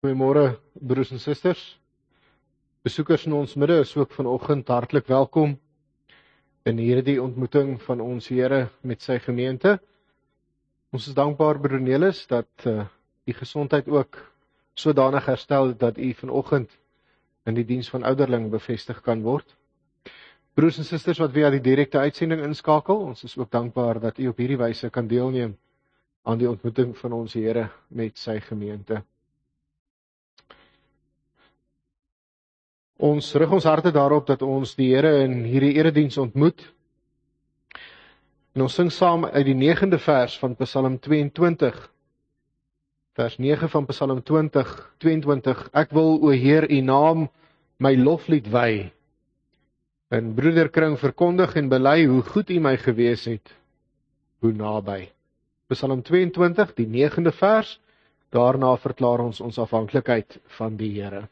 Goeiemôre broers en susters. Besoekers in ons midde is ook vanoggend hartlik welkom in hierdie ontmoeting van ons Here met sy gemeente. Ons is dankbaar broer Nelis dat die gesondheid ook sodanig herstel dat u vanoggend in die diens van ouderling bevestig kan word. Broers en susters wat via die direkte uitsending inskakel, ons is ook dankbaar dat u op hierdie wyse kan deelneem aan die ontmoeting van ons Here met sy gemeente. Ons rig ons harte daarop dat ons die Here in hierdie erediens ontmoet. En ons sing saam uit die 9de vers van Psalm 22. Vers 9 van Psalm 22. Ek wil, o Heer, u naam my loflied wy. In broederkring verkondig en bely hoe goed u my gewees het, hoe naby. Psalm 22, die 9de vers, daarna verklaar ons afhanklikheid van die Here.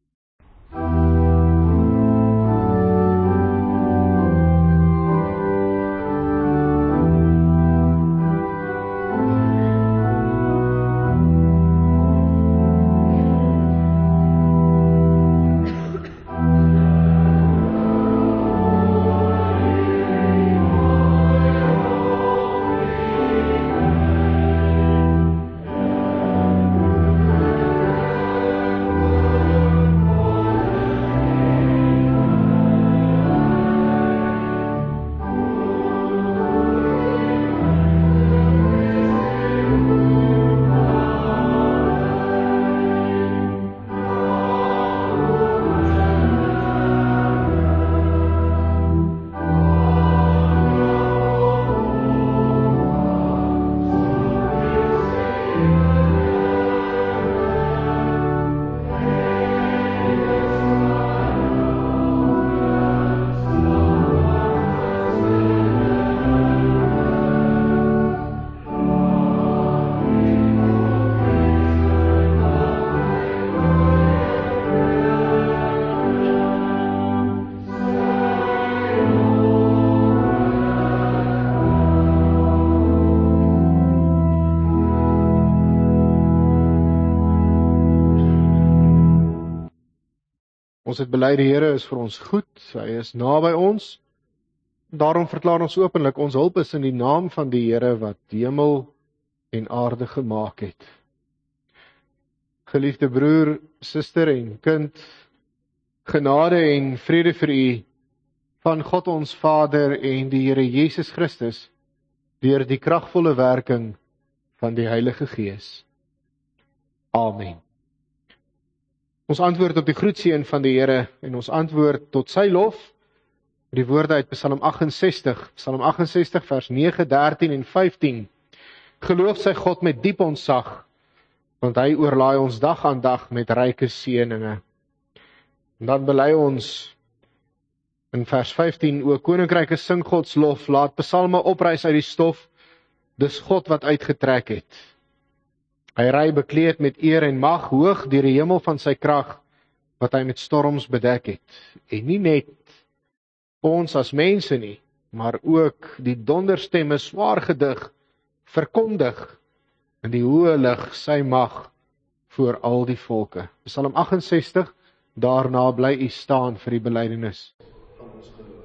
Ons het bely die Here is vir ons goed, hy is naby ons. Daarom verklaar ons openlik, ons hulp is in die naam van die Here wat hemel en aarde gemaak het. Geliefde broer, suster en kind, genade en vrede vir u van God ons Vader en die Here Jesus Christus deur die kragvolle werking van die Heilige Gees. Amen. Ons antwoord op die groetseën van die Here en ons antwoord tot sy lof, die woorde uit Psalm 68 vers 9, 13 en 15. Geloof sy God met diep ontzag, want hy oorlaai ons dag aan dag met ryke seëninge. En dan bely ons in vers 15, o koninkryke sing Gods lof, laat psalme oprys uit die stof, dis God wat uitgetrek het. Hy ry bekleed met eer en mag, hoog deur die hemel van sy krag, wat hy met storms bedek het. En nie net ons as mense nie, maar ook die donderstemme swaar gedig, verkondig in die hoë lig sy mag voor al die volke. Psalm 68, daarna bly u staan vir die belydenis van ons geloof.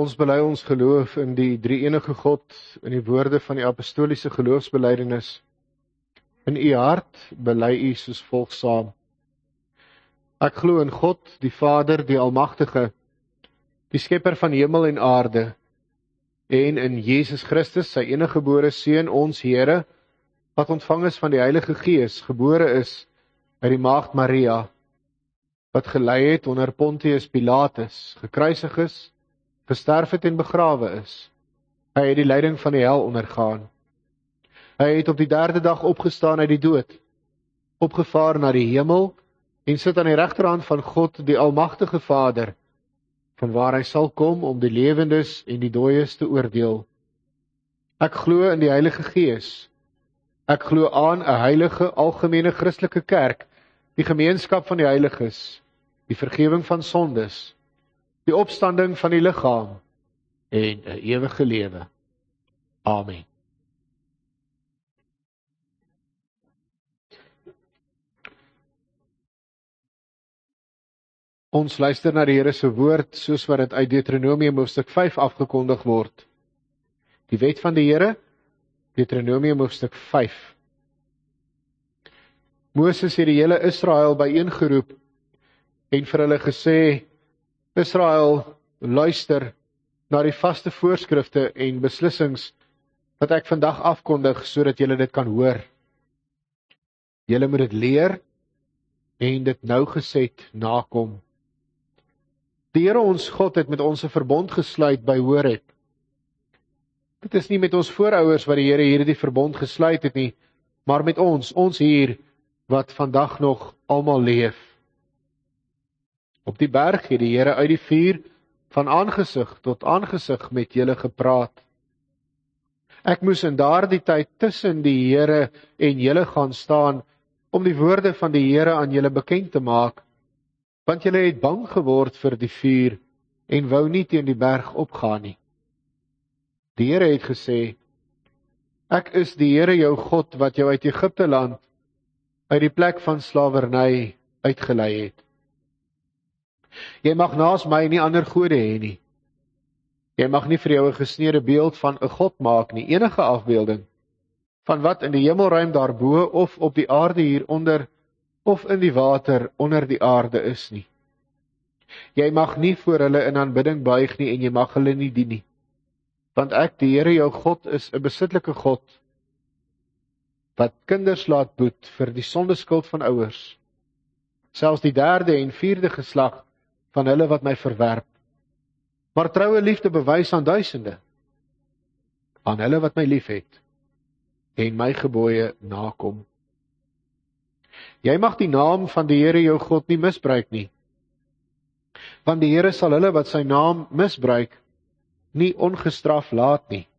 Ons bely ons geloof in die drie-enige God, in die woorde van die apostoliese geloofsbelijdenis. In u hart bely u soos volg saam. Ek glo in God, die Vader, die Almagtige, die Skepper van hemel en aarde, en in Jesus Christus, sy eniggebore Seun, ons Here, wat ontvang is van die Heilige Gees, gebore is uit die maagd Maria, wat gelei het onder Pontius Pilatus, gekruisig is, gesterf het en begrawe is. Hy het die lyding van die hel ondergaan. Hy het op die 3de dag opgestaan uit die dood, opgevaar na die hemel, en sit aan die regterhand van God, die Almagtige Vader, vanwaar hy sal kom om die lewendes en die dooies te oordeel. Ek glo in die Heilige Gees. Ek glo aan 'n heilige, algemene Christelike kerk, die gemeenskap van die heiliges, die vergifnis van sondes, die opstanding van die liggaam en 'n ewige lewe. Amen. Ons luister na die Here se woord, soos wat dit uit Deuteronomium hoofstuk 5 afgekondig word. Die wet van die Here, Deuteronomium hoofstuk 5. Moses het die hele Israel byeengeroep en vir hulle gesê, Israel, luister na die vaste voorskrifte en beslissings wat ek vandag afkondig, sodat julle dit kan hoor. Julle moet dit leer en dit nougeset nakom. Die Here ons God het met ons 'n verbond gesluit by Horeb. Dit is nie met ons voorouers wat die Here hierdie verbond gesluit het nie, maar met ons hier, wat vandag nog almal leef. Op die berg het die Here uit die vuur van aangesig tot aangesig met julle gepraat. Ek moes in daardie tyd tussen die Here en julle gaan staan, om die woorde van die Here aan julle bekend te maak, want julle het bang geword vir die vuur, en wou nie teen die berg opgaan nie. Die Here het gesê, ek is die Here jou God, wat jou uit Egipte land, uit die plek van slawerny uitgelei het. Jy mag naas my nie ander gode hê nie. Jy mag nie vir jou 'n gesneede beeld van 'n God maak nie, enige afbeelding, van wat in die hemelruim daarbo, of op die aarde hieronder, of in die water onder die aarde is nie. Jy mag nie voor hulle in aanbidding buig nie, en jy mag hulle nie dien nie. Want ek, die Here jou God, is 'n besitlike God, wat kinders laat boet vir die sondeskuld van ouers, selfs die 3de en 4de geslag van hulle wat my verwerp, maar troue liefde bewys aan duisende, aan hulle wat my liefhet, en my gebooie nakom. Jy mag die naam van die Here jou God nie misbruik nie, want die Here sal hulle wat sy naam misbruik, nie ongestraf laat nie.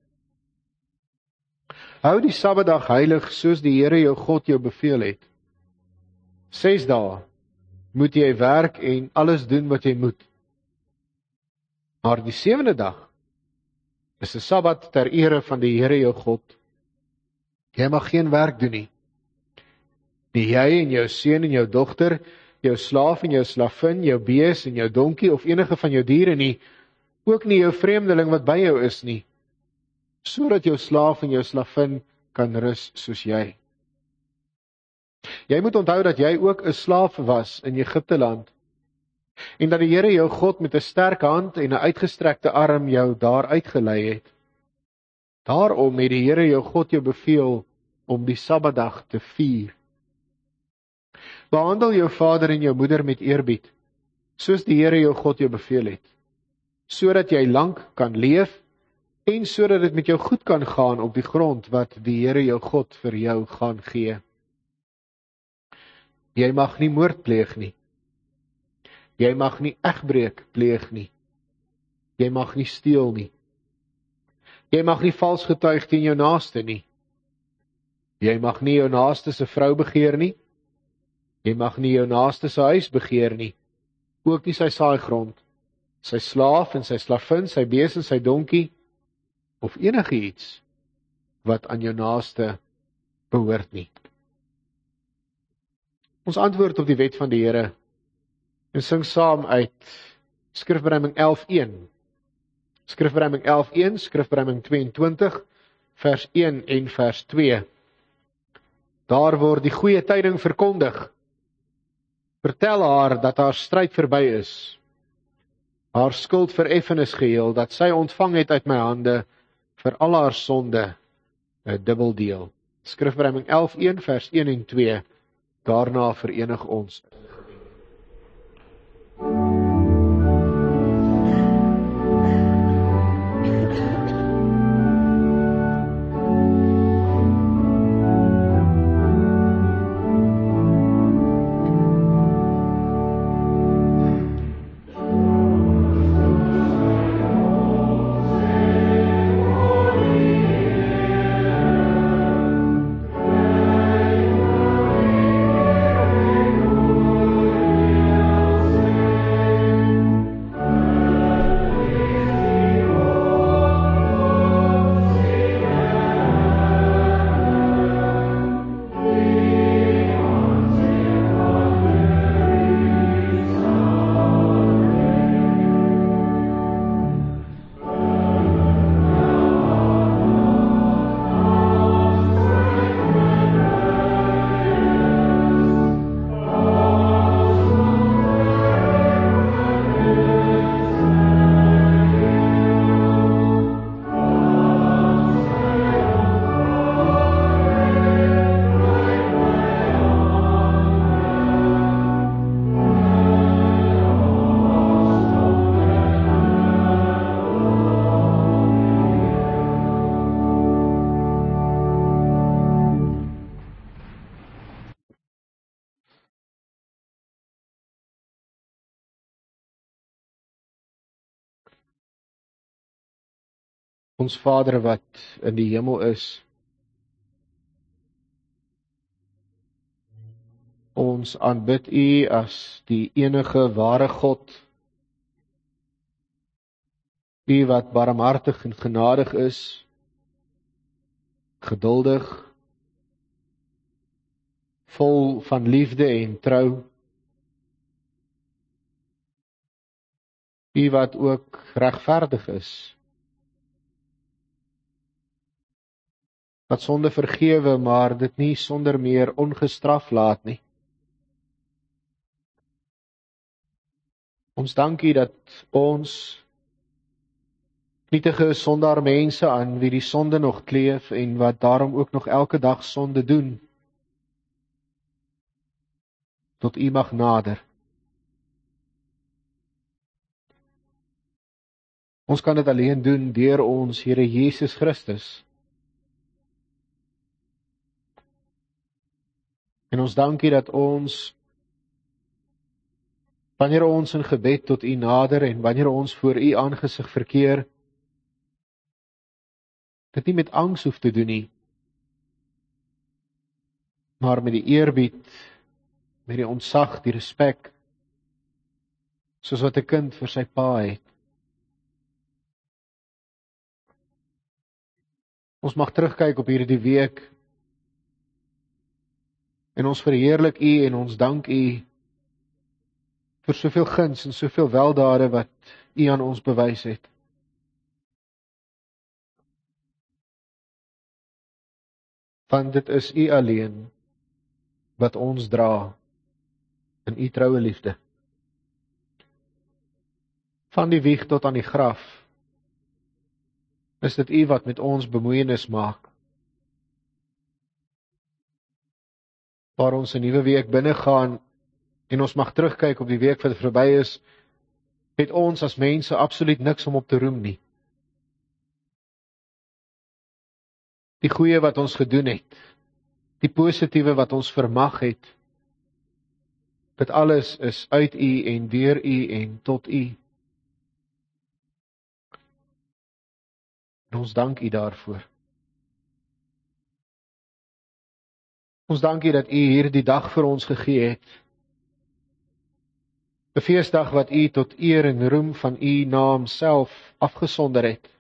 Hou die Sabbatdag heilig, soos die Here jou God jou beveel het. 6 dae moet jy werk en alles doen wat jy moet. Maar die 7de dag is 'n Sabbat ter ere van die Here jou God. Jy mag geen werk doen nie. Nie jy en jou seun en jou dogter, jou slaaf en jou slavin, jou bees en jou donkie of enige van jou diere nie, ook nie jou vreemdeling wat by jou is nie, sodat jou slaaf en jou slavin kan rus soos jy. Jy moet onthou dat jy ook 'n slaaf was in Egipte land, en dat die Here jou God met 'n sterk hand en 'n uitgestrekte arm jou daar uitgelei het. Daarom het die Here jou God jou beveel om die Sabbatdag te vier. Behandel jou vader en jou moeder met eerbied, soos die Here jou God jou beveel het, sodat jy lank kan leef, en sodat dit met jou goed kan gaan op die grond wat die Here jou God vir jou gaan gee. Jy mag nie moord pleeg nie. Jy mag nie egbreek pleeg nie. Jy mag nie steel nie. Jy mag nie vals getuig teen jou naaste nie. Jy mag nie jou naaste se vrou begeer nie. Jy mag nie jou naaste se huis begeer nie, ook nie sy saaigrond, sy slaaf en sy slavin, sy bees en sy donkie, of enige iets wat aan jou naaste behoort nie. Ons antwoord op die wet van die Here en sing saam uit Skrifberuiming 11:1. Skrifberuiming 11:1, Skrifberuiming 22, vers 1 en vers 2. Daar word die goeie tyding verkondig. Vertel haar dat haar stryd verby is. Haar skuld vereffenis geheel, dat sy ontvang het uit my hande vir al haar sonde 'n dubbeldeel. Skrifberuiming 11:1, vers 1 en 2. Daarna verenig ons. Ons Vader wat in die hemel is, ons aanbid U as die enige ware God, U wat barmhartig en genadig is, geduldig, vol van liefde en trou, U wat ook regverdig is, wat sonde vergewe, maar dit nie sonder meer ongestraf laat nie. Ons dank U dat ons nietige sondaar mense aan wie die sonde nog kleef en wat daarom ook nog elke dag sonde doen, tot U mag nader. Ons kan dit alleen doen deur ons Here Jesus Christus. En ons dank U dat ons, wanneer ons in gebed tot U nader en wanneer ons voor U aangesig verkeer, dit nie met angs hoef te doen nie, maar met die eerbied, met die ontzag, die respek, soos wat 'n kind vir sy pa het. Ons mag terugkyk op hierdie week, en ons verheerlik U en ons dank U vir soveel guns en soveel weldade wat U aan ons bewys het. Want dit is U alleen wat ons dra in U troue liefde. Van die wieg tot aan die graf is dit U wat met ons bemoeienis maak. Waar ons 'n nuwe week binnegaan en ons mag terugkyk op die week wat verby is, het ons as mense absoluut niks om op te roem nie. Die goeie wat ons gedoen het, die positiewe wat ons vermag het, dit alles is uit U en deur U en tot U. En ons dank U daarvoor. Ons dank U dat U hierdie dag vir ons gegee het. 'n Feesdag wat U tot eer en roem van U naam self afgesonder het.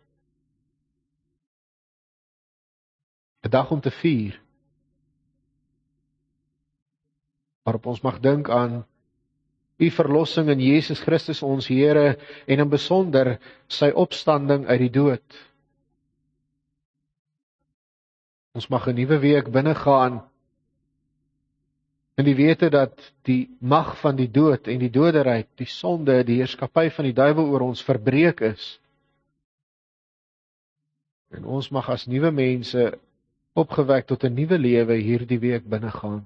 'n Dag om te vier. Waarop ons mag dink aan U verlossing in Jesus Christus ons Here en in besonder sy opstanding uit die dood. Ons mag 'n nuwe week binnegaan in die wete dat die mag van die dood en die doderyk, die sonde, die heerskappy van die duiwel oor ons verbreek is. En ons mag as nuwe mense opgewek tot 'n nuwe lewe hierdie week binnegaan.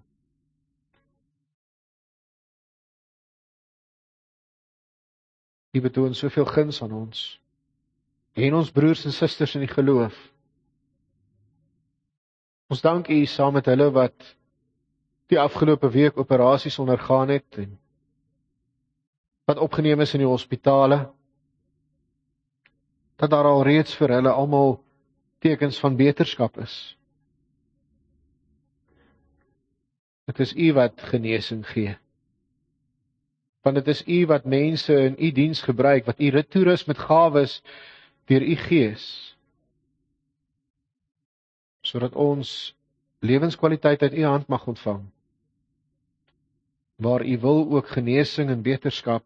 U betoon soveel guns aan ons en ons broers en susters in die geloof. Ons dank U saam met hulle wat die afgelope week operasies ondergaan het en wat opgeneem is in die hospitale, dat daar al reeds vir hulle almal tekens van beterskap is. Dit is U wat genesing gee. Want dit is U wat mense in U diens gebruik, wat U toerus met gawes deur U Gees, sodat ons lewenskwaliteit uit U hand mag ontvang, waar U wil ook genesing en beterskap.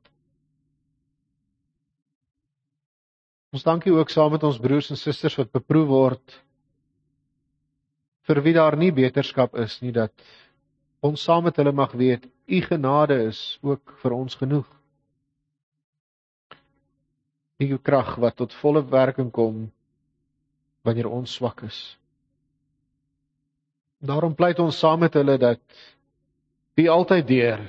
Ons dank U ook saam met ons broers en susters wat beproef word, vir wie daar nie beterskap is nie, dat ons saam met hulle mag weet, U genade is ook vir ons genoeg. U krag wat tot volle werking kom, wanneer ons swak is. Daarom pleit ons saam met hulle dat U altyd deur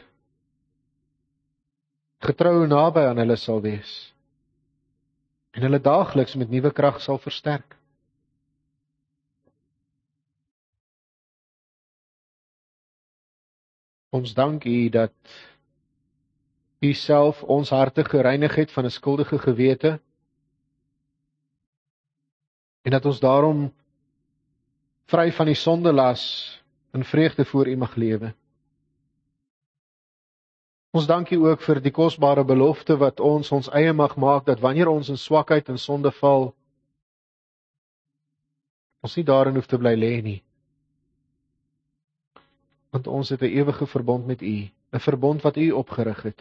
getrou naby aan hulle sal wees en hulle daagliks met nuwe krag sal versterk. Ons dank U dat U self ons harte gereinig het van 'n skuldige gewete en dat ons daarom vry van die sondelas in vreugde voor U mag lewe. Ons dank U ook vir die kosbare belofte wat ons eie mag maak, dat wanneer ons in swakheid en sonde val, ons nie daarin hoef te bly lê nie. Want ons het 'n ewige verbond met U, 'n verbond wat U opgerig het.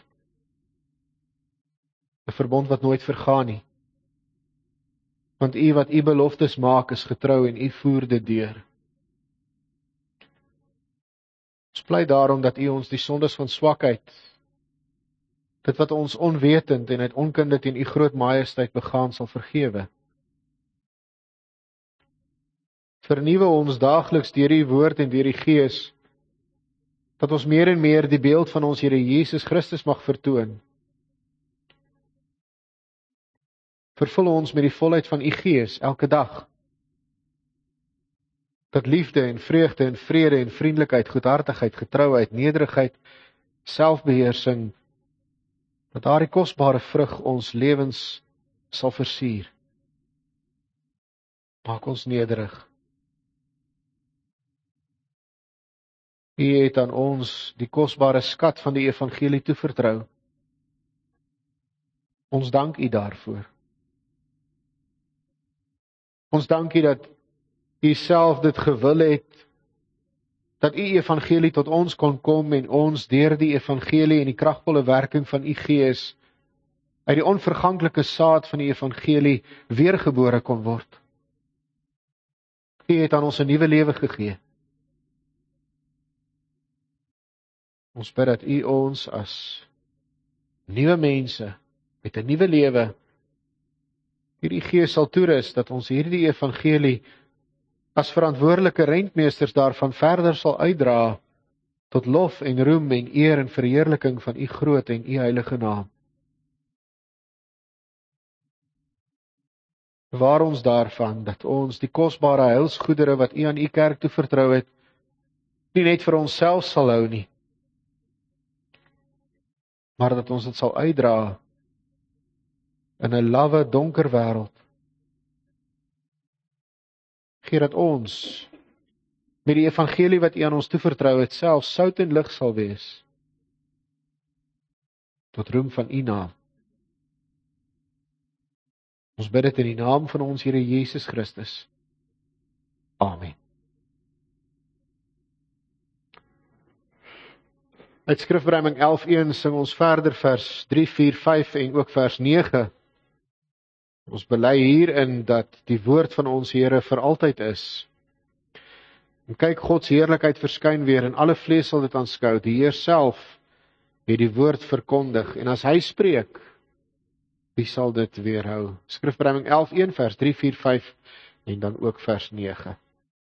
'n verbond wat nooit vergaan nie. Want U wat U beloftes maak is getrou en U voer dit deur. Ons pleit daarom dat U ons die sondes van swakheid, dit wat ons onwetend en uit onkunde teen U groot majesteit begaan sal vergewe. Vernuwe ons daagliks deur U woord en deur die Gees, dat ons meer en meer die beeld van ons Here Jesus Christus mag vertoon. Vervul ons met die volheid van U Gees elke dag. Dat liefde en vreugde en vrede en vriendelikheid, goedhartigheid, getrouheid, nederigheid, selfbeheersing, dat daardie kosbare vrug ons lewens sal versier. Maak ons nederig. U het aan ons die kosbare skat van die evangelie toevertrou. Ons dank U daarvoor. Ons dank U dat U self dit gewil het, dat U evangelie tot ons kon kom en ons deur die evangelie en die kragvolle werking van U Gees uit die onverganklike saad van die evangelie weergebore kon word. U het aan ons 'n nuwe lewe gegee. Ons bid dat U ons as nuwe mense met 'n nuwe lewe hierdie Gees sal toerus, dat ons hierdie evangelie as verantwoordelike rentmeesters daarvan verder sal uitdra tot lof en roem en eer en verheerliking van U groot en U heilige naam. Bewaar ons daarvan dat ons die kosbare heilsgoedere wat U aan U kerk toevertrou het, nie net vir onsself sal hou nie, maar dat ons dit sal uitdra in 'n lawwe, donker wêreld. Gee dat ons met die evangelie wat U aan ons toevertrou het, self sout en lig sal wees, tot roem van U naam. Ons bid dit in die naam van ons Here Jesus Christus. Amen. Uit Skrifbreiding 11:1 sing ons verder vers 3, 4, 5 en ook vers 9. Ons bely hierin dat die woord van ons Here vir altyd is. En kyk, Gods heerlikheid verskyn weer en alle vlees sal dit aanskou. Die Heer self het die woord verkondig en as hy spreek, wie sal dit weerhou? Skrifbreiding 11:1 vers 3, 4, 5 en dan ook vers 9.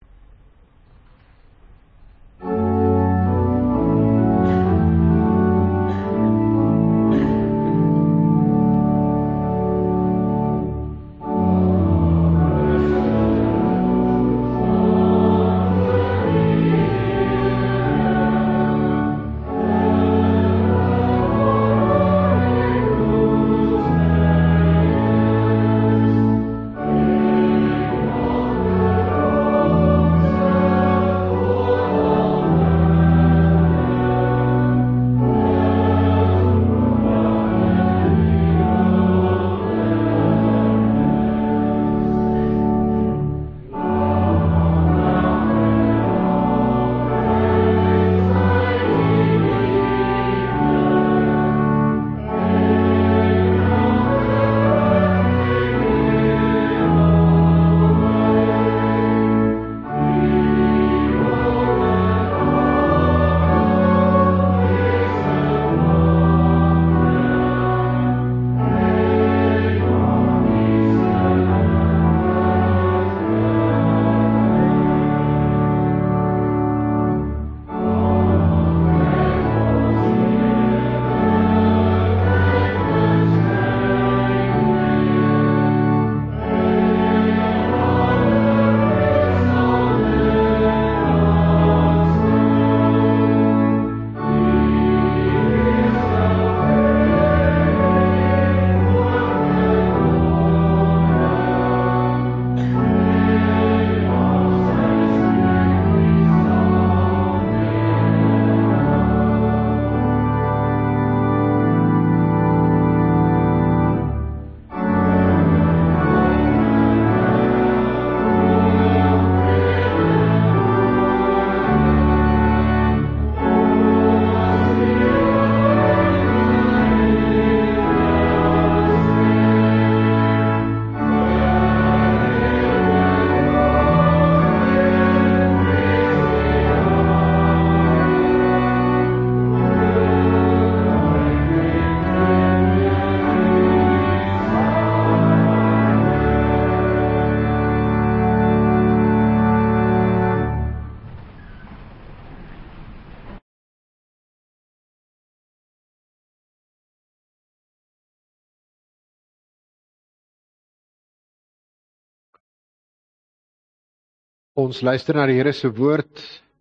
Ons luister na die Here se woord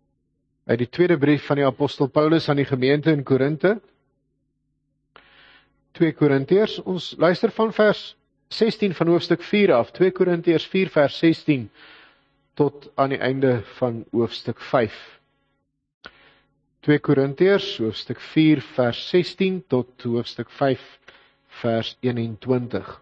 uit die tweede brief van die apostel Paulus aan die gemeente in Korinthe. 2 Korintiërs, ons luister van vers 16 van hoofstuk 4 af, 2 Korintiërs 4 vers 16 tot aan die einde van hoofstuk 5. 2 Korintiërs hoofstuk 4 vers 16 tot hoofstuk 5 vers 21.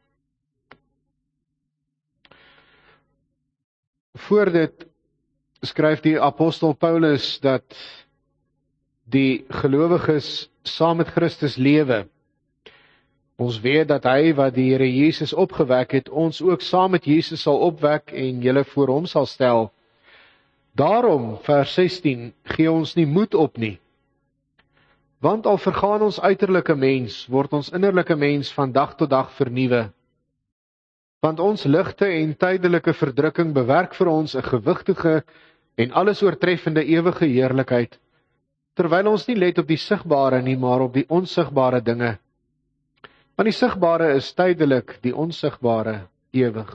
Voor dit skryf die apostel Paulus dat die gelowiges saam met Christus lewe. Ons weet dat hy wat die Here Jesus opgewek het, ons ook saam met Jesus sal opwek en julle voor hom sal stel. Daarom, vers 16, gee ons nie moed op nie. Want al vergaan ons uiterlike mens, word ons innerlike mens van dag tot dag vernuwe. Want ons ligte en tydelike verdrukking bewerk vir ons 'n gewigtige en alles oortreffende ewige heerlikheid, terwyl ons nie let op die sigbare nie, maar op die onsigbare dinge. Want die sigbare is tydelik, die onsigbare ewig.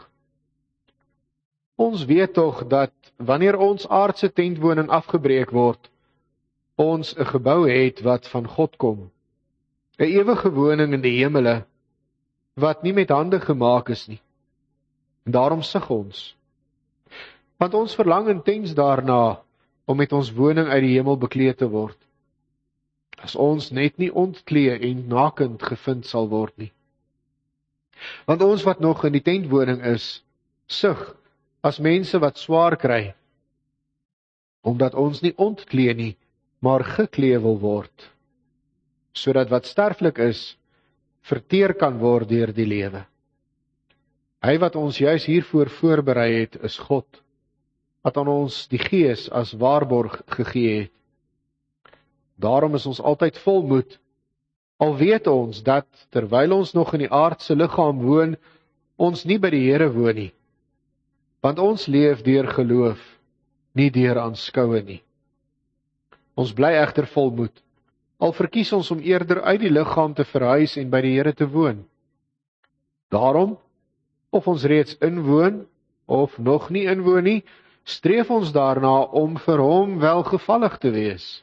Ons weet tog dat wanneer ons aardse tentwoning afgebreek word, ons 'n gebou het wat van God kom, 'n ewige woning in die hemele, wat nie met hande gemaak is nie. En daarom sug ons. Want ons verlang intens daarna om met ons woning uit die hemel bekleed te word. As ons net nie ontklee en nakend gevind sal word nie. Want ons wat nog in die tentwoning is, sug as mense wat swaar kry, omdat ons nie ontklee nie, maar geklee wil word, sodat wat sterflik is, verteer kan word deur die lewe. Hy wat ons juis hiervoor voorberei het, is God, wat aan ons die Gees as waarborg gegee het. Daarom is ons altyd vol moed, al weet ons dat, terwyl ons nog in die aardse liggaam woon, ons nie by die Here woon nie, want ons leef deur geloof, nie deur aanskoue nie. Ons bly egter vol moed, al verkies ons om eerder uit die liggaam te verhuis en by die Here te woon. Daarom, of ons reeds inwoon, of nog nie inwoon nie, streef ons daarna om vir hom welgevallig te wees.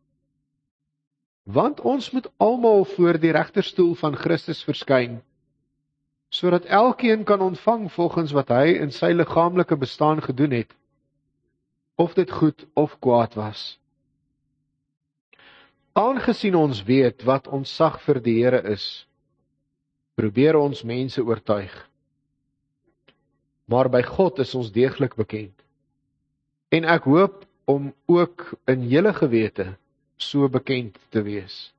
Want ons moet almal voor die regterstoel van Christus verskyn, sodat elkeen kan ontvang volgens wat hy in sy liggaamlike bestaan gedoen het, of dit goed of kwaad was. Aangesien ons weet wat ontzag vir die Here is, probeer ons mense oortuig. Maar by God is ons deeglik bekend. En ek hoop om ook in julle gewete so bekend te wees.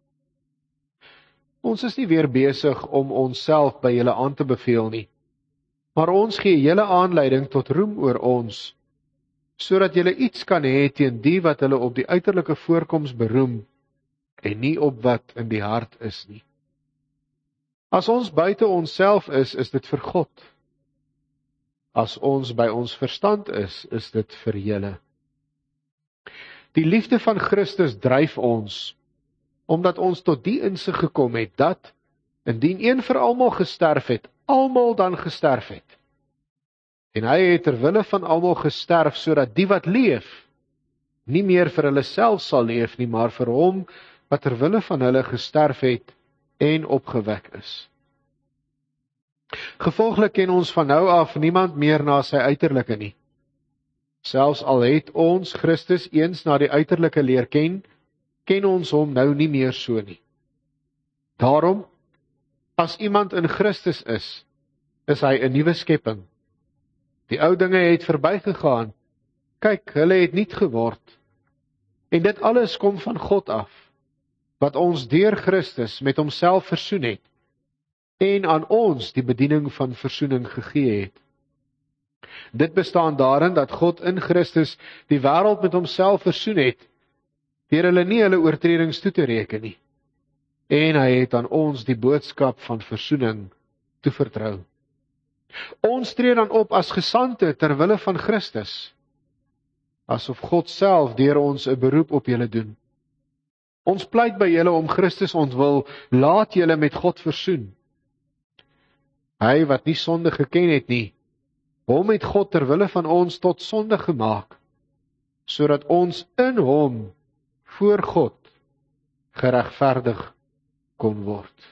Ons is nie weer besig om onsself by julle aan te beveel nie, maar ons gee julle aanleiding tot roem oor ons, sodat julle iets kan hê teen die wat hulle op die uiterlike voorkoms beroem, en nie op wat in die hart is nie. As ons buite onsself is dit vir God. As ons by ons verstand is dit vir julle. Die liefde van Christus dryf ons, omdat ons tot die insig gekom het, dat, indien een vir almal gesterf het, almal dan gesterf het. En hy het ter wille van almal gesterf, sodat die wat leef, nie meer vir hulle self sal leef nie, maar vir hom, wat ter wille van hulle gesterf het, en opgewek is. Gevolglik ken ons van nou af niemand meer na sy uiterlike nie. Selfs al het ons Christus eens na die uiterlike leer ken, ken ons hom nou nie meer so nie. Daarom, as iemand in Christus is hy 'n nuwe skepping. Die ou dinge het verbygegaan, kyk, hulle het nuut geword. En dit alles kom van God af, wat ons deur Christus met homself versoen het, en aan ons die bediening van versoening gegee het. Dit bestaan daarin dat God in Christus die wêreld met homself versoen het, deur hulle nie hulle oortredings toe te reken nie. En hy het aan ons die boodskap van versoening toevertrou. Ons tree dan op as gesandte ter wille van Christus, asof God self deur ons 'n beroep op julle doen. Ons pleit by julle om Christus ontwil, laat julle met God versoen. Hy wat nie sonde geken het nie, hom het God ter wille van ons tot sonde gemaak, sodat ons in hom voor God geregverdig kon word.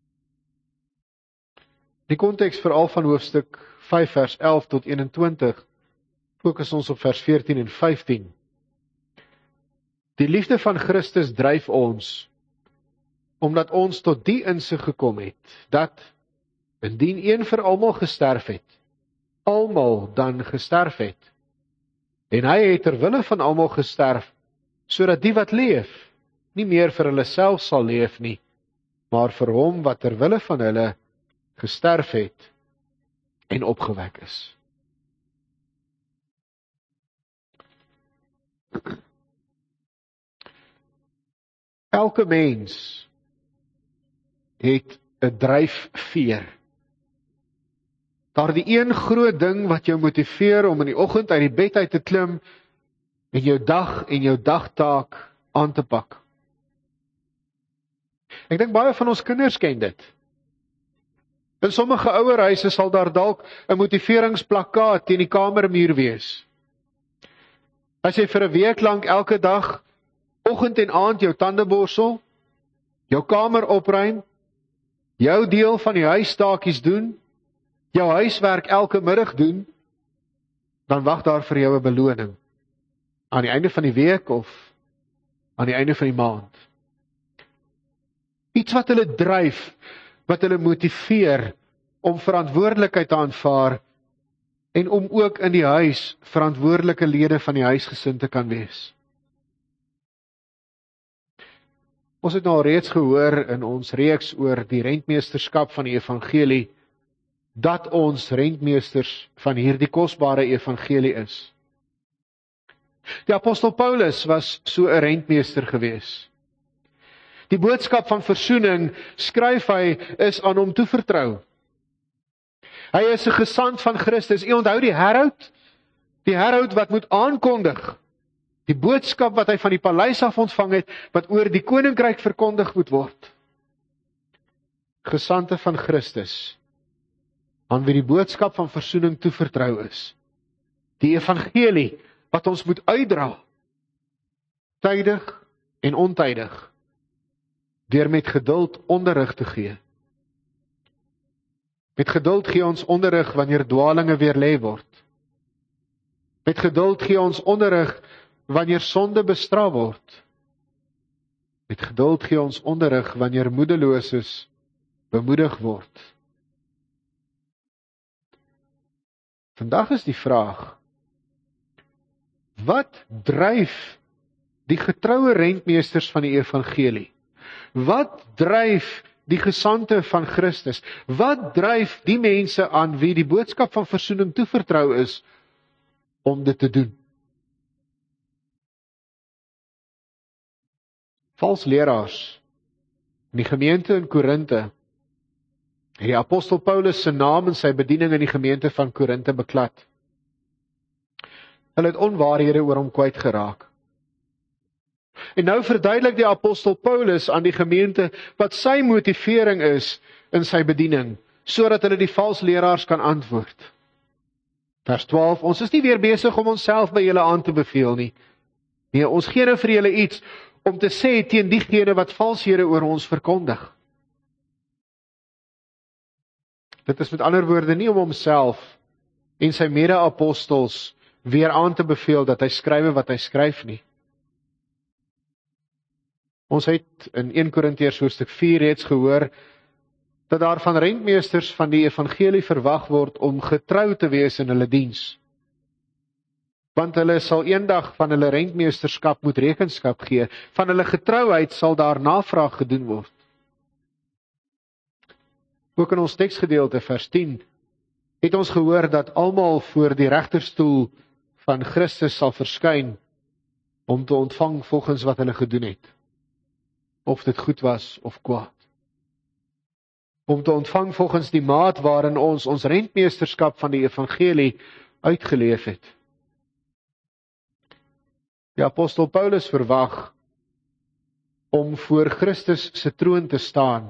Die konteks veral van hoofstuk 5 vers 11 tot 21 fokus ons op vers 14 en 15. Die liefde van Christus dryf ons, omdat ons tot die insig gekom het, dat, indien een vir almal gesterf het, almal dan gesterf het. En hy het ter wille van almal gesterf, sodat die wat leef, nie meer vir hulle self sal leef nie, maar vir hom wat ter wille van hulle gesterf het en opgewek is. Elke mens het 'n dryfveer. Daardie een groot ding wat jou motiveer om in die oggend uit die bed uit te klim en jou dag en jou dagtaak aan te pak. Ek dink baie van ons kinders ken dit. In sommige ouerhuise sal daar dalk 'n motiveringsplakkaat teen die kamermuur wees. As jy vir 'n week lank elke dag, oggend en aand jou tande borsel, jou kamer opruim, jou deel van die huistaakies doen, jou huiswerk elke middag doen, dan wag daar vir jou 'n beloning. Aan die einde van die week of aan die einde van die maand. Iets wat hulle dryf, wat hulle motiveer om verantwoordelikheid te aanvaar en om ook in die huis verantwoordelike lede van die huisgesin te kan wees. Ons het nou al reeds gehoor in ons reeks oor die rentmeesterskap van die evangelie, dat ons rentmeesters van hierdie kosbare evangelie is. Die apostel Paulus was so 'n rentmeester gewees. Die boodskap van versoening, skryf hy, is aan hom toevertrou. Hy is 'n gesant van Christus. U onthou die herhoud wat moet aankondig, die boodskap wat hy van die paleis af ontvang het, wat oor die koninkryk verkondig moet word. Gesante van Christus, aan wie die boodskap van versoening toevertrou is. Die evangelie wat ons moet uitdra, tydig en ontydig, deur met geduld onderrig te gee. Met geduld gee ons onderrig wanneer dwalinge weerlê word. Met geduld gee ons onderrig wanneer sonde bestraf word. Met geduld gee ons onderrig wanneer moedeloses bemoedig word. Vandag is die vraag, wat dryf die getroue rentmeesters van die evangelie? Wat dryf die gesante van Christus? Wat dryf die mense aan wie die boodskap van versoening toevertrou is, om dit te doen? Valsleraars in die gemeente in Korinthe, het die apostel Paulus se naam en sy bediening in die gemeente van Korinthe beklad. Hulle het onwaarhede oor hom kwyt geraak. En nou verduidelik die apostel Paulus aan die gemeente wat sy motivering is in sy bediening, sodat hulle die valsleraars kan antwoord. Vers 12, ons is nie weer besig om onsself by julle aan te beveel nie. Nee, ons gee nou vir julle iets om te sê teen diegene wat valshede oor ons verkondig. Dit is met ander woorde nie om homself en sy mede-apostels weer aan te beveel dat hy skrywe wat hy skryf nie. Ons het in 1 Korintiërs hoofstuk 4 reeds gehoor dat daar van rentmeesters van die evangelie verwag word om getrou te wees in hulle diens. Want hulle sal eendag van hulle rentmeesterskap moet rekenskap gee. Van hulle getrouheid sal daar navraag gedoen word. Ook in ons teksgedeelte, vers 10, het ons gehoor dat almal voor die regterstoel van Christus sal verskyn om te ontvang volgens wat hulle gedoen het. Of dit goed was of kwaad. Om te ontvang volgens die maat waarin ons rentmeesterskap van die evangelie uitgeleef het. Die apostel Paulus verwag om voor Christus se troon te staan.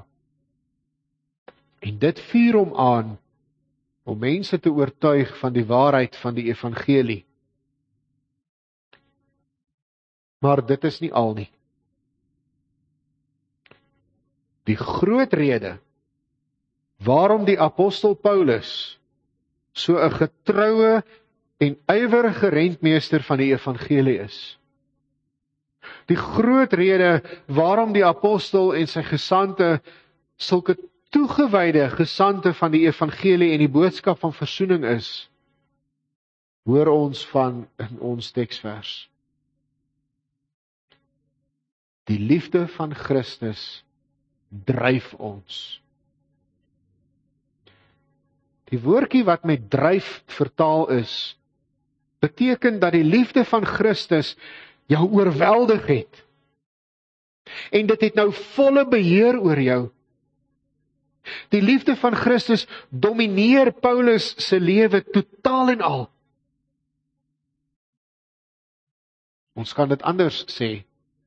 En dit vuur hom aan om mense te oortuig van die waarheid van die evangelie. Maar dit is nie al nie. Die groot rede waarom die apostel Paulus so 'n getroue en ywerige rentmeester van die evangelie is. Die groot rede waarom die apostel en sy gesante sulke toegewyde gesante van die evangelie en die boodskap van versoening is, hoor ons van in ons teksvers. Die liefde van Christus dryf ons. Die woordjie wat met dryf vertaal is, beteken dat die liefde van Christus jou oorweldig het. En dit het nou volle beheer oor jou. Die liefde van Christus domineer Paulus se lewe totaal en al. Ons kan dit anders sê.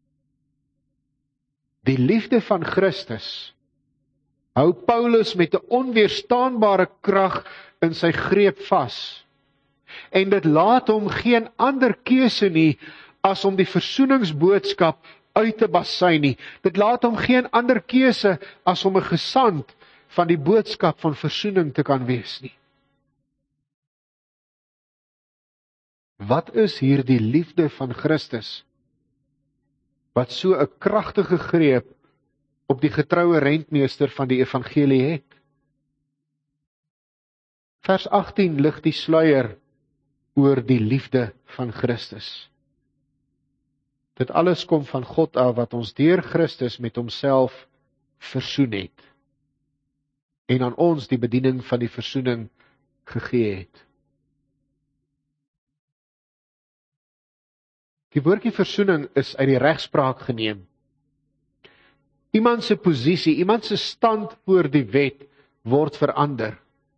Die liefde van Christus hou Paulus met 'n onweerstaanbare krag in sy greep vas. En dit laat hom geen ander keuse nie as om die versoeningsboodskap uit te basyn nie. Dit laat hom geen ander keuse as om 'n gesant van die boodskap van versoening te kan wees nie. Wat is hier die liefde van Christus, wat so 'n kragtige greep op die getroue rentmeester van die evangelie het? Vers 18 lig die sluier oor die liefde van Christus. Dit alles kom van God af wat ons deur Christus met homself versoen het. En aan ons die bediening van die versoening gegee het. Die woordjie versoening is uit die regspraak geneem. Iemand se posisie, iemand se stand voor die wet word verander.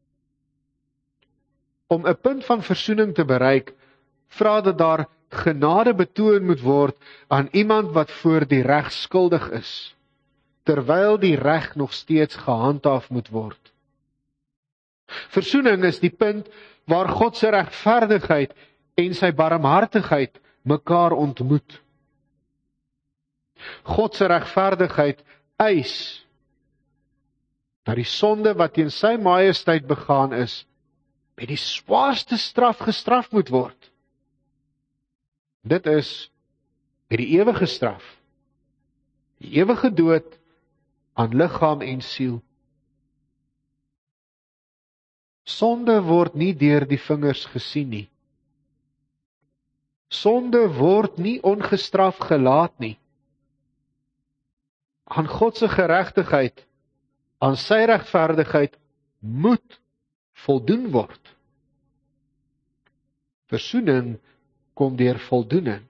Om 'n punt van versoening te bereik, vra dat daar genade betoon moet word aan iemand wat voor die reg skuldig is, terwyl die reg nog steeds gehandhaaf moet word. Versoening is die punt waar God se regverdigheid en sy barmhartigheid mekaar ontmoet. God se regverdigheid eis dat die sonde wat teen sy majesteit begaan is, met die swaarste straf gestraf moet word. Dit is met die ewige straf, die ewige dood aan liggaam en siel. Sonde word nie deur die vingers gesien nie. Sonde word nie ongestraf gelaat nie. Aan God se geregtigheid, aan sy regverdigheid moet voldoen word. Versoening kom deur voldoening.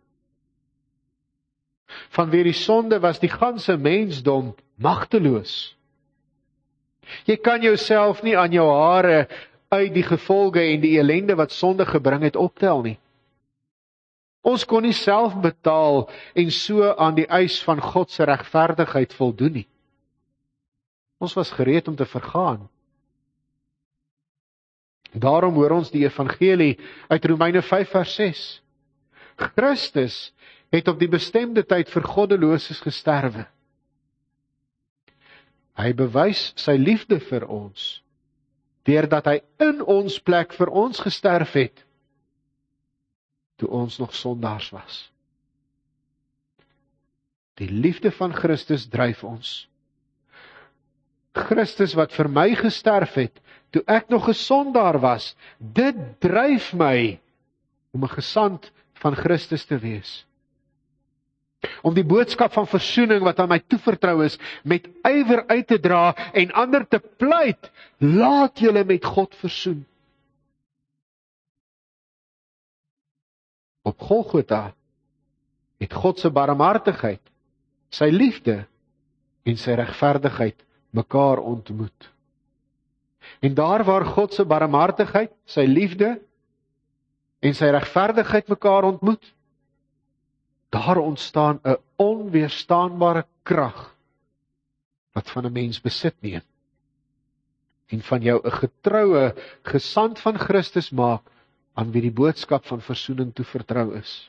Vanweer die sonde was die ganse mensdom magteloos. Jy kan jouself nie aan jou hare uit die gevolge en die ellende wat sonde gebring het optel nie. Ons kon nie self betaal en so aan die eis van God se regverdigheid voldoen nie. Ons was gereed om te vergaan. Daarom hoor ons die evangelie uit Romeine 5 vers 6. Christus het op die bestemde tyd vir goddeloses gesterwe. Hy bewys sy liefde vir ons, deurdat hy in ons plek vir ons gesterf het, toe ons nog sondaars was. Die liefde van Christus dryf ons. Christus wat vir my gesterf het, toe ek nog 'n sondaar was, dit dryf my om 'n gesant van Christus te wees. Om die boodskap van versoening wat aan my toevertrou is, met ywer uit te dra en ander te pleit, laat julle met God versoen. Op Golgotha het God se barmhartigheid, sy liefde en sy regverdigheid mekaar ontmoet. En daar waar God se barmhartigheid, sy liefde en sy regverdigheid mekaar ontmoet, daar ontstaan 'n onweerstaanbare krag wat van 'n mens besit neem en van jou 'n getroue gesant van Christus maak aan wie die boodskap van versoening toevertrou is.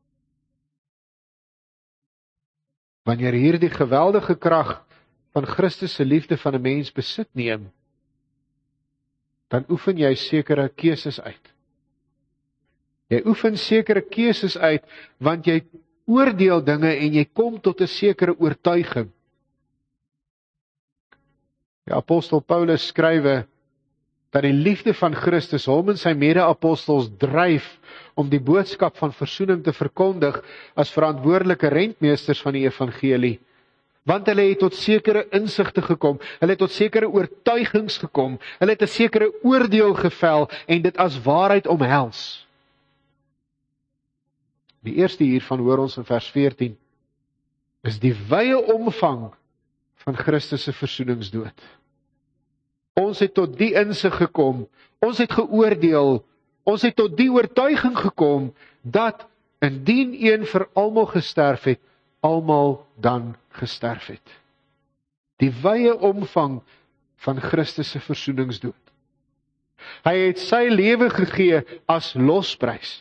Wanneer hierdie geweldige krag van Christus se liefde van 'n mens besit neem, dan oefen jy sekere keuses uit. Jy oefen sekere keuses uit, want jy oordeel dinge en jy kom tot 'n sekere oortuiging. Die apostel Paulus skrywe dat die liefde van Christus hom en sy mede-apostels dryf om die boodskap van versoening te verkondig as verantwoordelike rentmeesters van die evangelie. Want hulle het tot sekere insigte gekom, hulle het tot sekere oortuigings gekom, hulle het 'n sekere oordeel gevel en dit as waarheid omhels. Die eerste hiervan hoor ons in vers 14, is die wye omvang van Christus se versoeningsdood. Ons het tot die insig gekom, ons het geoordeel, ons het tot die oortuiging gekom, dat indien een vir almal gesterf het, almal dan gesterf het. Die wye omvang van Christus se versoeningsdood. Hy het sy lewe gegee as losprys.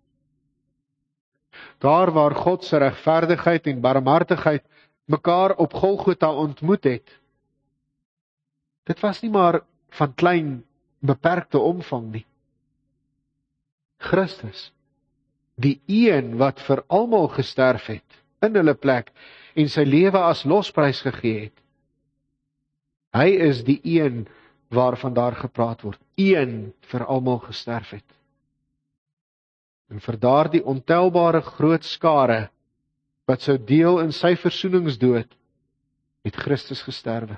Daar waar God se regverdigheid en barmhartigheid mekaar op Golgotha ontmoet het, dit was nie maar van klein, beperkte omvang nie. Christus, die een wat vir almal gesterf het, in hulle plek, en sy lewe as losprys gegee het. Hy is die een waarvan daar gepraat word, een vir almal gesterf het. En vir daardie ontelbare groot skare wat sou deel in sy versoeningsdood, het Christus gesterwe.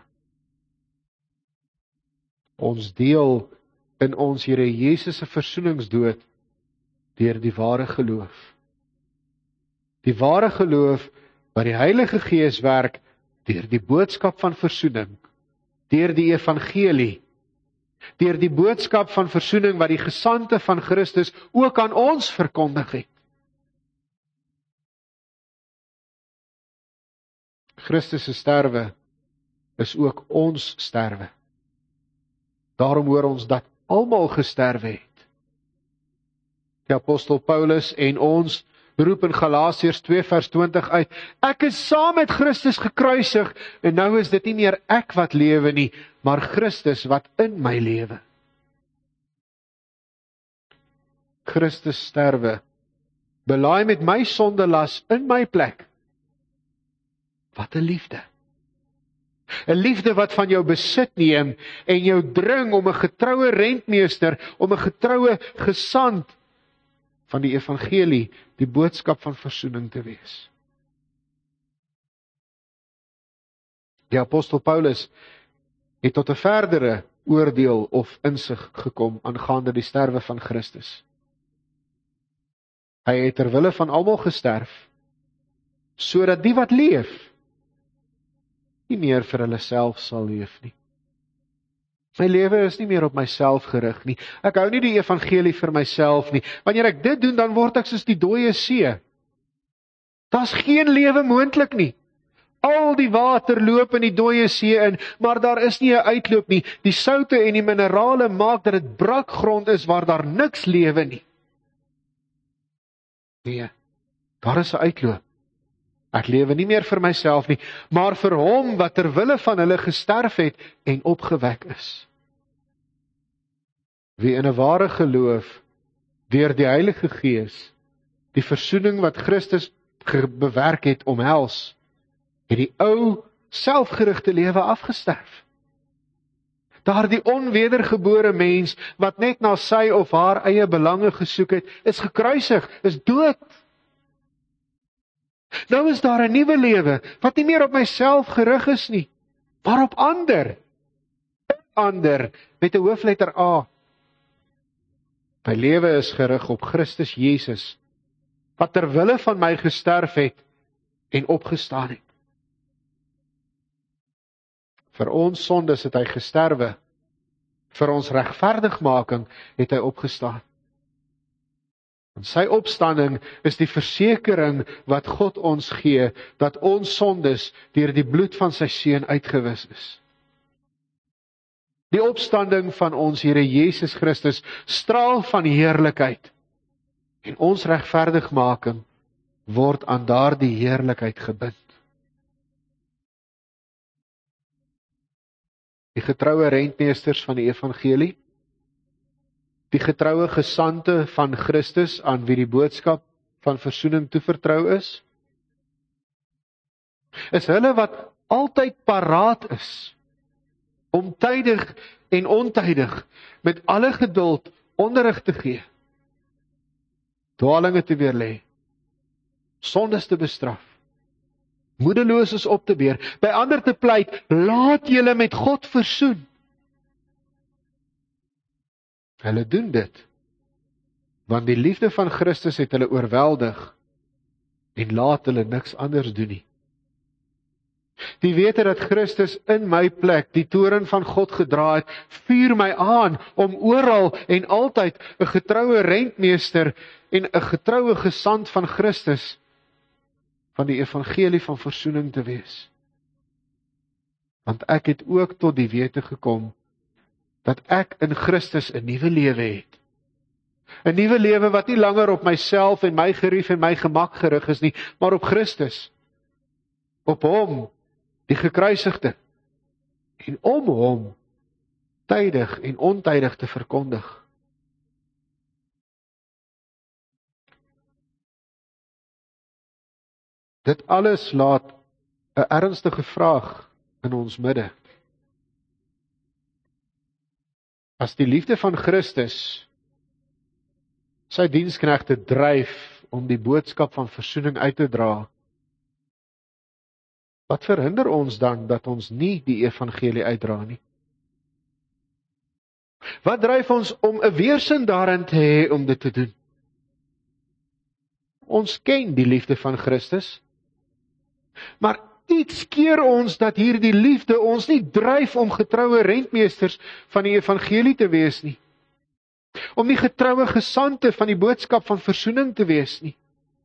Ons deel in ons Here Jesus se versoeningsdood deur die ware geloof. Die ware geloof wat die Heilige Gees werk deur die boodskap van versoening, deur die evangelie, deur die boodskap van versoening wat die gesandte van Christus ook aan ons verkondig het. Christus se sterwe is ook ons sterwe. Daarom hoor ons dat almal gesterwe het. Die apostel Paulus en ons roep in Galasiërs 2 vers 20 uit, ek is saam met Christus gekruisig, en nou is dit nie meer ek wat lewe nie, maar Christus wat in my lewe. Christus sterwe, belaai met my sondelas in my plek. Wat 'n liefde. 'n Liefde wat van jou besit neem en jou dring om 'n getroue rentmeester, om 'n getroue gesant van die evangelie, die boodskap van versoening te wees. Die apostel Paulus het tot 'n verdere oordeel of insig gekom aangaande die sterwe van Christus. Hy het ter wille van almal gesterf, sodat die wat leef, nie meer vir hulle self sal leef nie. My lewe is nie meer op myself gerig nie. Ek hou nie die evangelie vir myself nie. Wanneer ek dit doen, dan word ek soos die dooie see. Daar's geen lewe moontlik nie. Al die water loop in die dooie see in, maar daar is nie 'n uitloop nie. Die soutte en die minerale maak dat dit brakgrond is waar daar niks lewe nie. Nee, daar is 'n uitloop. Ek lewe nie meer vir myself nie, maar vir hom wat ter wille van hulle gesterf het en opgewek is. Wie in 'n ware geloof, deur die Heilige Gees, die versoening wat Christus bewerk het omhels, het die ou, selfgerigte lewe afgesterf. Daardie onwedergebore mens, wat net na sy of haar eie belange gesoek het, is gekruisig, is dood. Nou is daar 'n nuwe lewe, wat nie meer op myself gerig is nie, maar op ander. Ander, met 'n hoofletter A. My lewe is gerig op Christus Jesus, wat ter wille van my gesterf het en opgestaan het. Vir ons sondes het hy gesterwe, vir ons regverdigmaking het hy opgestaan. En sy opstanding is die versekering wat God ons gee, dat ons sondes deur die bloed van sy seun uitgewis is. Die opstanding van ons Here Jesus Christus straal van heerlikheid, en ons regverdigmaking word aan daardie heerlikheid gebind. Die getroue rentmeesters van die evangelie, die getroue gesandte van Christus aan wie die boodskap van versoening toevertrou is hulle wat altyd paraat is om tydig en ontydig met alle geduld onderrig te gee, dwalinge te weerlê, sondes te bestraf, moedeloses op te beer, by ander te pleit, laat julle met God versoen. Hulle doen dit, want die liefde van Christus het hulle oorweldig, en laat hulle niks anders doen nie. Die wete dat Christus in my plek die toorn van God gedra het, vuur my aan om oral en altyd 'n getroue rentmeester en 'n getroue gesant van Christus, van die evangelie van versoening te wees. Want ek het ook tot die wete gekom, dat ek in Christus 'n nuwe lewe het. 'n Nuwe lewe wat nie langer op myself en my gerief en my gemak gerig is nie, maar op Christus. Op hom, die gekruisigde, en om hom tydig en ontydig te verkondig. Dit alles laat 'n ernstige vraag in ons midde. As die liefde van Christus sy diensknegte dryf om die boodskap van versoening uit te dra, Wat verhinder ons dan dat ons nie die evangelie uitdra nie? Wat dryf ons om 'n weerstand daarin te hê om dit te doen? Ons ken die liefde van Christus, maar iets keer ons dat hierdie liefde ons nie dryf om getroue rentmeesters van die evangelie te wees nie. Om nie getroue gesande van die boodskap van versoening te wees nie.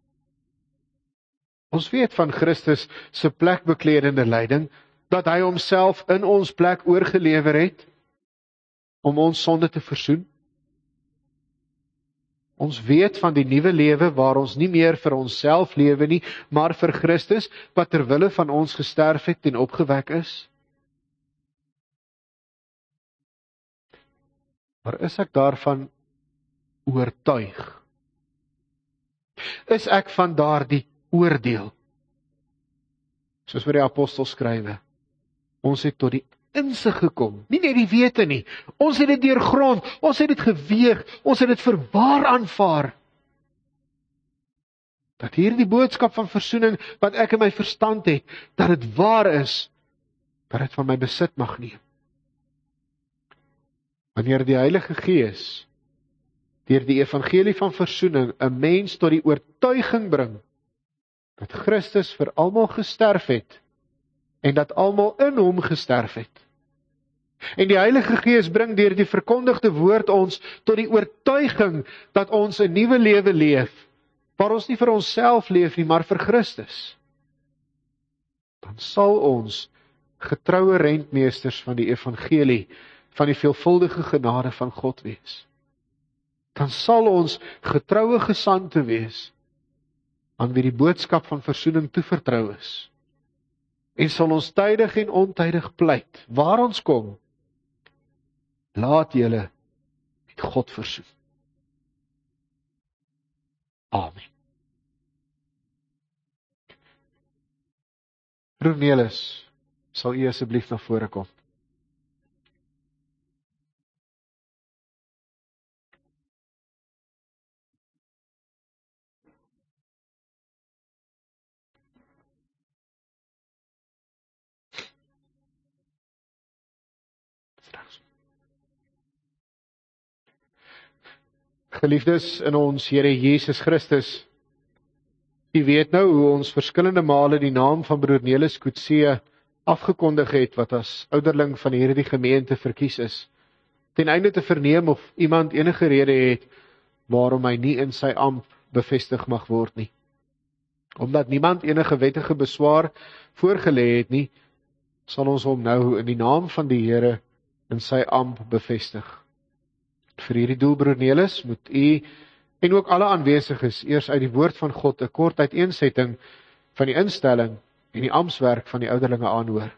Ons weet van Christus se plekbekledende lyding, dat hy homself in ons plek oorgelewer het, om ons sonde te versoen. Ons weet van die nuwe lewe waar ons nie meer vir onsself lewe nie, maar vir Christus, wat ter wille van ons gesterf het en opgewek is. Maar is ek daarvan oortuig? Is ek van daardie oordeel? Soos wat die apostel skrywe, ons het tot die insig gekom, nie net die wete nie, ons het dit deurgrond, ons het dit geweeg, ons het dit vir waar aanvaar, dat hierdie boodskap van versoening, wat ek in my verstand het, dat dit waar is, dat dit van my besit mag neem. Wanneer die Heilige Gees deur die evangelie van versoening 'n mens tot die oortuiging bring dat Christus vir almal gesterf het en dat almal in hom gesterf het. En die Heilige Gees bring deur die verkondigde woord ons tot die oortuiging dat ons 'n nuwe lewe leef, waar ons nie vir onsself leef nie, maar vir Christus. Dan sal ons getroue rentmeesters van die evangelie, van die veelvuldige genade van God wees. Dan sal ons getroue gesande wees, aan wie die boodskap van versoening toevertrou is. En sal ons tydig en ontydig pleit, waar ons kom, laat julle met God versoen. Amen. Cornelis, sal u asseblief na vore kom. Geliefdes in ons Here Jesus Christus, u weet nou hoe ons verskillende male die naam van broer Nelis Coetzee afgekondig het, wat as ouderling van hierdie gemeente verkies is, ten einde te verneem of iemand enige rede het, waarom hy nie in sy amp bevestig mag word nie. Omdat niemand enige wettige beswaar voorgelê het nie, sal ons hom nou in die naam van die Here in sy amp bevestig. Vir hierdie doel, broer Nelis, moet u en ook alle aanwesiges eers uit die woord van God 'n kort uiteensetting van die instelling en die amptswerk van die ouderlinge aanhoor.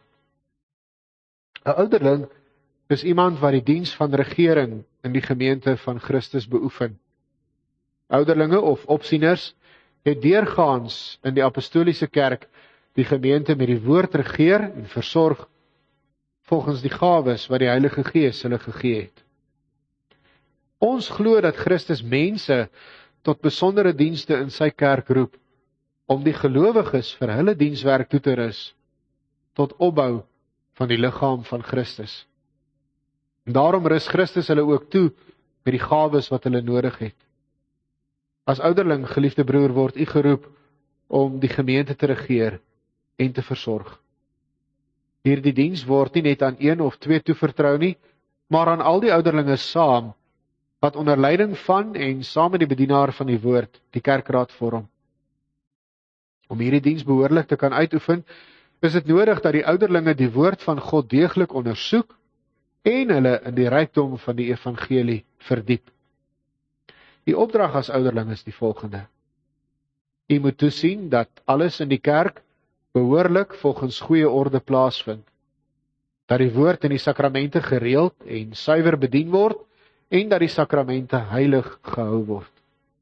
'n Ouderling is iemand wat die diens van regering in die gemeente van Christus beoefen. Ouderlinge of opsieners het deurgaans in die apostoliese kerk die gemeente met die woord regeer en versorg volgens die gawes wat die Heilige Gees hulle gegee het. Ons glo dat Christus mense tot besondere dienste in sy kerk roep, om die gelowiges vir hulle dienswerk toe te rus, tot opbou van die liggaam van Christus. En daarom rus Christus hulle ook toe met die gawes wat hulle nodig het. As ouderling, geliefde broer, word u geroep om die gemeente te regeer en te versorg. Hierdie diens word nie net aan een of twee toevertrou nie, maar aan al die ouderlinge saam, wat onder leiding van en saam met die bedienaar van die woord die kerkraad vorm. Om hierdie diens behoorlik te kan uitoefen, is dit nodig dat die ouderlinge die woord van God deeglik ondersoek en hulle in die rykdom van die evangelie verdiep. Die opdrag as ouderling is die volgende: u moet toesien dat alles in die kerk behoorlik volgens goeie orde plaasvind, dat die woord en die sakramente gereeld en suiwer bedien word, en dat die sakramente heilig gehou word.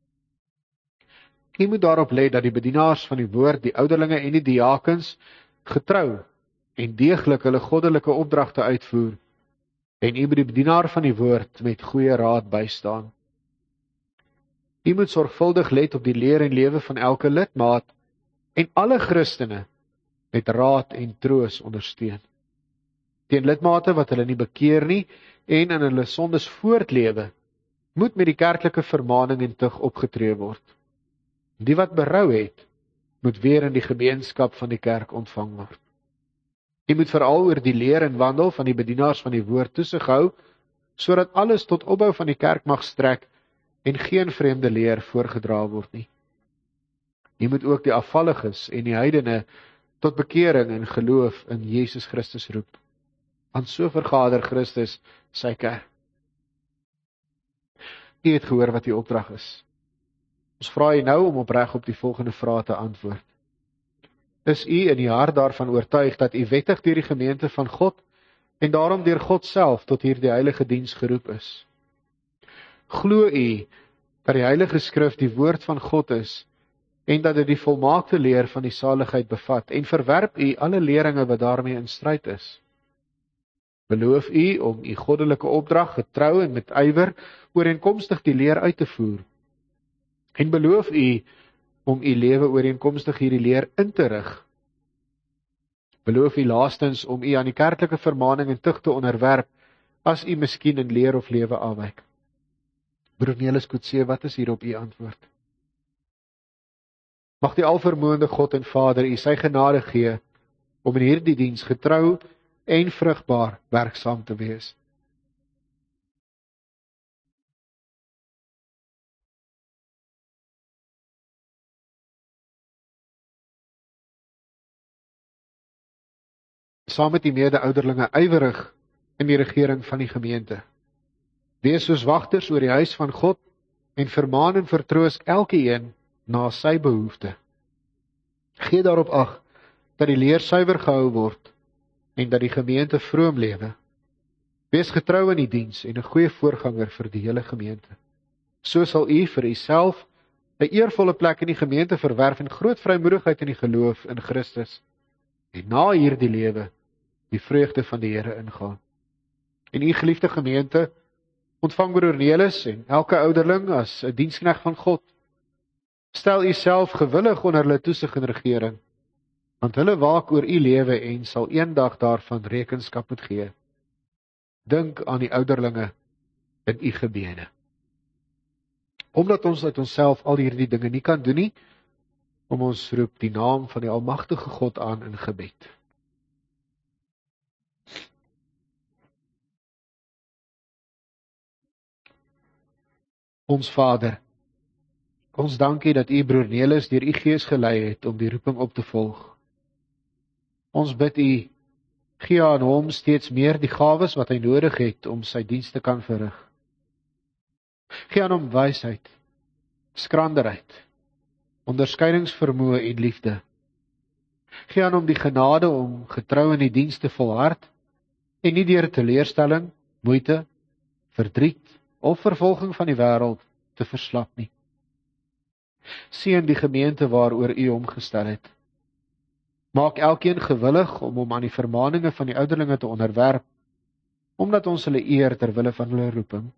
U moet daarop let dat die bedienaars van die woord, die ouderlinge en die diakens, getrou en deeglik hulle goddelike opdragte uitvoer, en u moet die bedienaar van die woord met goeie raad bystaan. U moet sorgvuldig let op die leer en lewe van elke lidmaat, en alle Christene met raad en troos ondersteun. Teen lidmate wat hulle nie bekeer nie en in hulle sondes voortlewe, moet met die kerklike vermaning en tug opgetree word. Die wat berou het, moet weer in die gemeenskap van die kerk ontvang word. Jy moet veral oor die leer en wandel van die bedienaars van die woord toesig hou, sodat alles tot opbou van die kerk mag strek en geen vreemde leer voorgedra word nie. Jy moet ook die afvalliges en die heidene tot bekering en geloof in Jesus Christus roep. Want so vergader Christus sy kerk. U het gehoor wat die opdrag is. Ons vra u nou om opreg op die volgende vrae te antwoord. Is u in die hart daarvan oortuig dat u wettig deur die gemeente van God en daarom deur God self tot hierdie heilige diens geroep is? Glo u dat die Heilige Skrif die woord van God is en dat dit die volmaakte leer van die saligheid bevat en verwerp u alle leringe wat daarmee in stryd is? Beloof u om u goddelike opdrag getrou en met ywer ooreenkomstig die leer uit te voer? En beloof u om u lewe ooreenkomstig hierdie leer in te rig? Beloof u laastens om u aan die kerklike vermaning en tug te onderwerp as u miskien in leer of lewe afwyk? Broer Nelis Kutse, wat is hierop u antwoord? Mag die alvermoënde God en Vader u sy genade gee om in hierdie diens getrou en vrugbaar werksaam te wees. Saam met die mede-ouderlinge ywerig in die regering van die gemeente. Wees soos wagters oor die huis van God en vermaan en vertroos elkeen na sy behoefte. Gee daarop ag dat die leer suiwer gehou word en dat die gemeente vroom lewe. Wees getrou in die diens en 'n goeie voorganger vir die hele gemeente. So sal u vir uself 'n eervolle plek in die gemeente verwerf en groot vrymoedigheid in die geloof in Christus. En na hierdie lewe die vreugde van die Here ingaan. En u geliefde gemeente, ontvang broer Nelis en elke ouderling as 'n diensknegt van God. Stel u self gewillig onder hulle toesig en regering, want hulle waak oor u lewe en sal eendag daarvan rekenskap moet gee. Dink aan die ouderlinge in u gebede. Omdat ons uit onsself al hierdie dinge nie kan doen nie, om ons roep die naam van die almagtige God aan in gebed. Ons Vader, ons dankie dat u broer Nelis deur u Gees gelei het om die roeping op te volg. Ons bid u, gee aan hom steeds meer die gawes wat hy nodig het om sy diens te kan verrig. Gee aan hom wysheid, skranderheid, onderskeidingsvermoë en liefde. Gee aan hom die genade om getrou in die diens te volhard en nie deur teleurstelling, moeite, verdriet of vervolging van die wêreld te verslap nie. Seën die gemeente waaroor u hom gestel het. Maak elkeen gewillig om hom aan die vermaninge van die ouderlinge te onderwerp, omdat ons hulle eer ter wille van hulle roeping.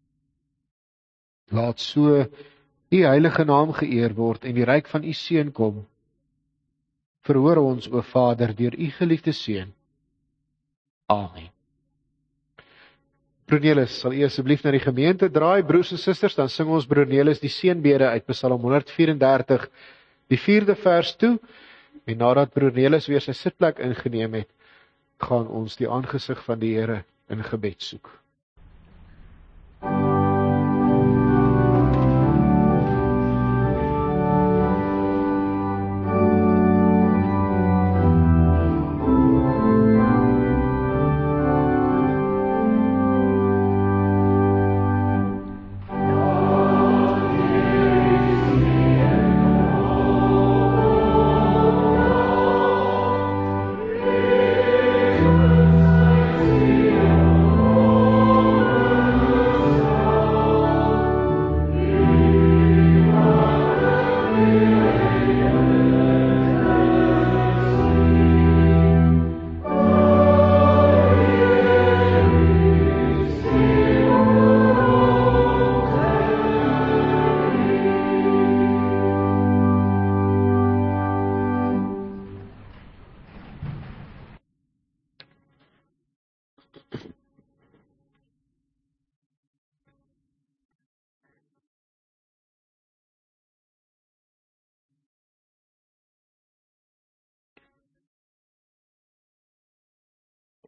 Laat so u heilige naam geëer word en die ryk van u seën kom. Verhoor ons, o Vader, deur u geliefde seun. Amen. Broer Nelis, sal u asseblief na die gemeente draai, broers en susters, dan sing ons broer Nelis die seënbede uit Psalm 134, die 4de vers toe, en nadat broer Nelis weer sy sitplek ingeneem het, gaan ons die aangesig van die Here in gebed soek. Oh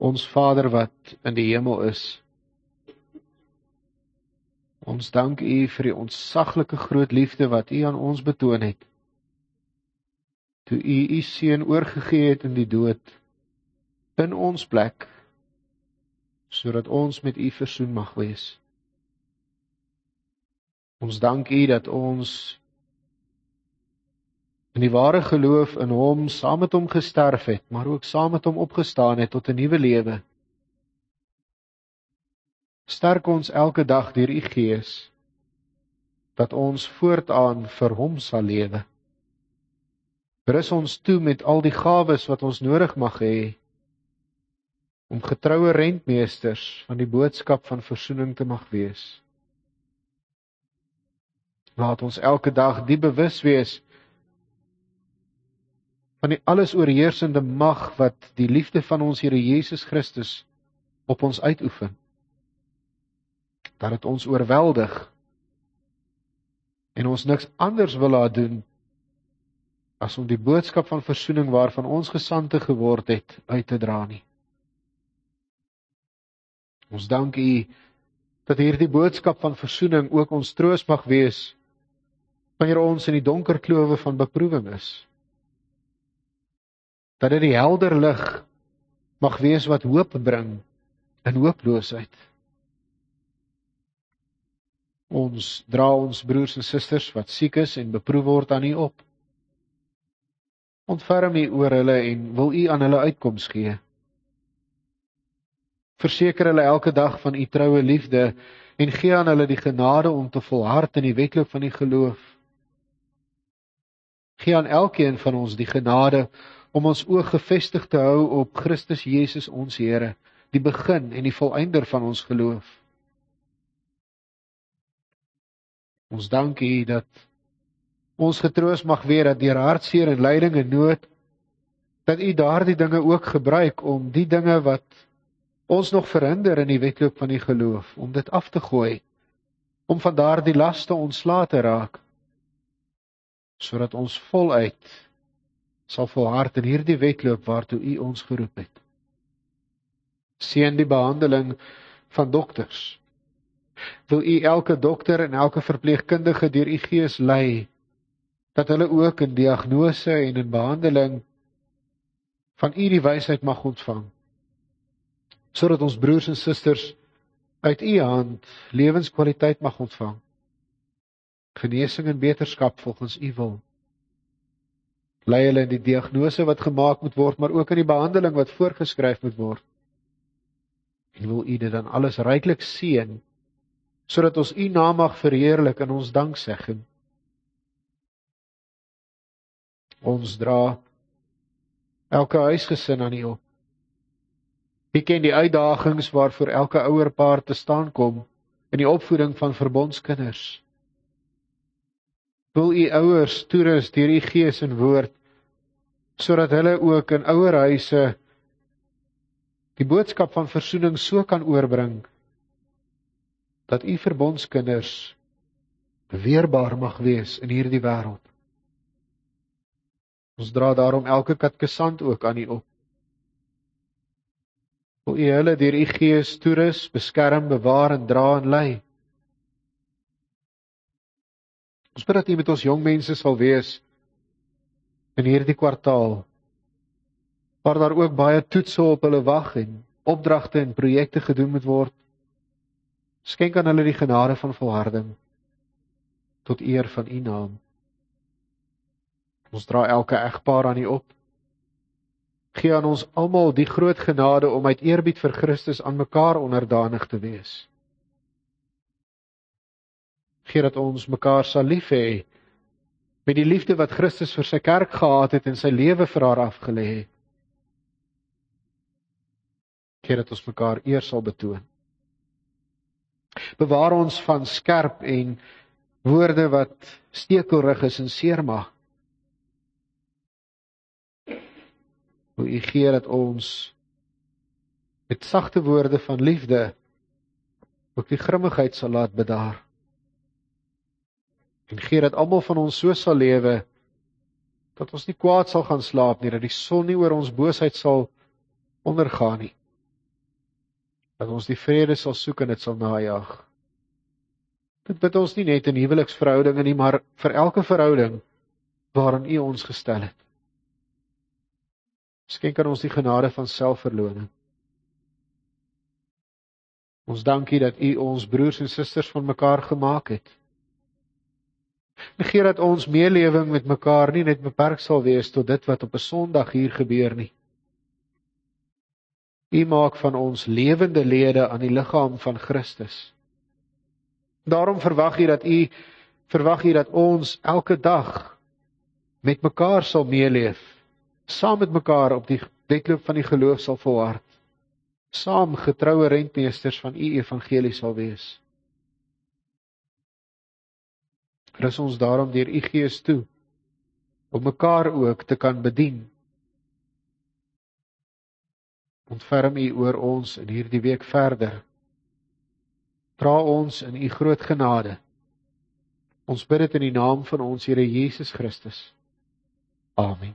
Ons Vader wat in die hemel is, ons dank U vir die ontsaglike groot liefde wat U aan ons betoon het, toe U U Seun oorgegee het in die dood, in ons plek, sodat ons met U versoen mag wees. Ons dank U dat ons in die ware geloof in Hom saam met Hom gesterf het, maar ook saam met Hom opgestaan het tot 'n nuwe lewe. Sterk ons elke dag deur U Gees, dat ons voortaan vir Hom sal lewe. Rus ons toe met al die gawes wat ons nodig mag hê, om getroue rentmeesters van die boodskap van versoening te mag wees. Laat ons elke dag die bewus wees van die alles oorheersende mag wat die liefde van ons Here Jesus Christus op ons uitoefen. Dat het ons oorweldig en ons niks anders wil laat doen as om die boodskap van versoening waarvan ons gesande geword het uit te dra nie. Ons dank U dat hierdie boodskap van versoening ook ons troos mag wees wanneer ons in die donker klowe van beproewing is. Dat dit die helder lig mag wees wat hoop bring in hooploosheid. Ons dra ons broers en susters wat siek is en beproef word aan U op. Ontferm U oor hulle en wil U aan hulle uitkoms gee. Verseker hulle elke dag van U troue liefde en gee aan hulle die genade om te volhard in die wedloop van die geloof. Gee aan elkeen van ons die genade om ons oog gefestig te hou op Christus Jesus ons Here, die begin en die volëinder van ons geloof. Ons dank U dat ons getroos mag wees dat deur hartseer en lyding en nood, dat U daardie dinge ook gebruik om die dinge wat ons nog verhinder in die wedloop van die geloof, om dit af te gooi, om van daardie laste ontslae te raak, sodat ons voluit sal volhard in hierdie wedloop waartoe U ons geroep het. Seën die behandeling van dokters. Wil U elke dokter en elke verpleegkundige deur U Gees lei, dat hulle ook in diagnose en in behandeling van U die wysheid mag ontvang, sodat ons broers en susters uit U hand lewenskwaliteit mag ontvang, genesing en beterskap volgens U wil. Lei hulle in die diagnose wat gemaak moet word, maar ook in die behandeling wat voorgeskryf moet word. En wil U dit dan alles ryklik seën, sodat ons U naam mag verheerlik in ons danksegging. Ons dra elke huisgesin aan U op. U ken die uitdagings waarvoor elke ouerpaar te staan kom in die opvoeding van verbondskinders. Wil U ouers toerus deur U Gees en woord, sodat hulle ook in ouerhuise die boodskap van versoening so kan oorbring, dat U verbondskinders weerbaar mag wees in hierdie wêreld. Ons dra daarom elke katkesant ook aan U op. Wil U hulle deur U Gees toerus, beskerm, bewaar en dra en lei. Ons bid dat U met ons jong mense sal wees in hierdie kwartaal, waar daar ook baie toetse op hulle wag en opdragte en projekte gedoen moet word. Skenk aan hulle die genade van volharding, tot eer van U naam. Ons dra elke egpaar aan U op. Gee aan ons almal die groot genade om uit eerbied vir Christus aan mekaar onderdanig te wees. Gee dat ons mekaar sal lief hê, met die liefde wat Christus vir sy kerk gehad het en sy lewe vir haar afgelê het. Gee dat ons mekaar eer sal betoon. Bewaar ons van skerp en woorde wat stekelrig is en seermaak. Wil U gee dat ons met sagte woorde van liefde ook die grimmigheid sal laat bedaar. En gee dat almal van ons so sal lewe, dat ons nie kwaad sal gaan slaap nie, dat die son nie oor ons boosheid sal ondergaan nie. dat ons die vrede sal soek en dit sal najag. Dit bid ons nie net in huweliksverhoudinge nie, maar vir elke verhouding waarin U ons gestel het. Skenk aan ons die genade van selfverloning. Ons dankie dat U ons broers en susters van mekaar gemaak het. Gee dat ons meelewing met mekaar nie net beperk sal wees tot dit wat op 'n Sondag hier gebeur nie. U maak van ons lewende lede aan die liggaam van Christus. Daarom verwag U dat ons elke dag met mekaar sal meeleef, saam met mekaar op die wedloop van die geloof sal volhard, saam getroue rentmeesters van U evangelie sal wees. Rus ons daarom deur U Gees toe, om mekaar ook te kan bedien. Ontferm U oor ons in hierdie week verder. Dra ons in U groot genade. Ons bid dit in die naam van ons Here Jesus Christus. Amen.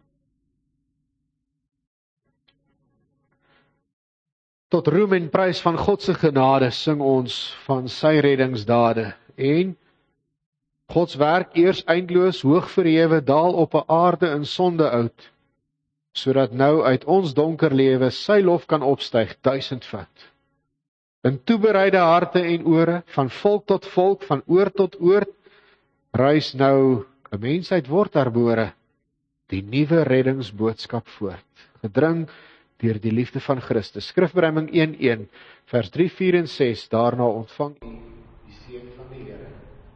Tot roem en prys van God se genade sing ons van sy reddingsdade. En Gods werk eers eindeloos hoog verhewe daal op 'n aarde in sonde oud, sodat nou uit ons donker lewe sy lof kan opstyg 1000-voud. In toebereide harte en ore, van volk tot volk, van oor tot oor, reis nou 'n mensheid word herbore, die nuwe reddingsboodskap voort, gedring deur die liefde van Christus. Skrifberuiming 1:1, vers 3, 4 en 6, daarna ontvang U die seën van die Here.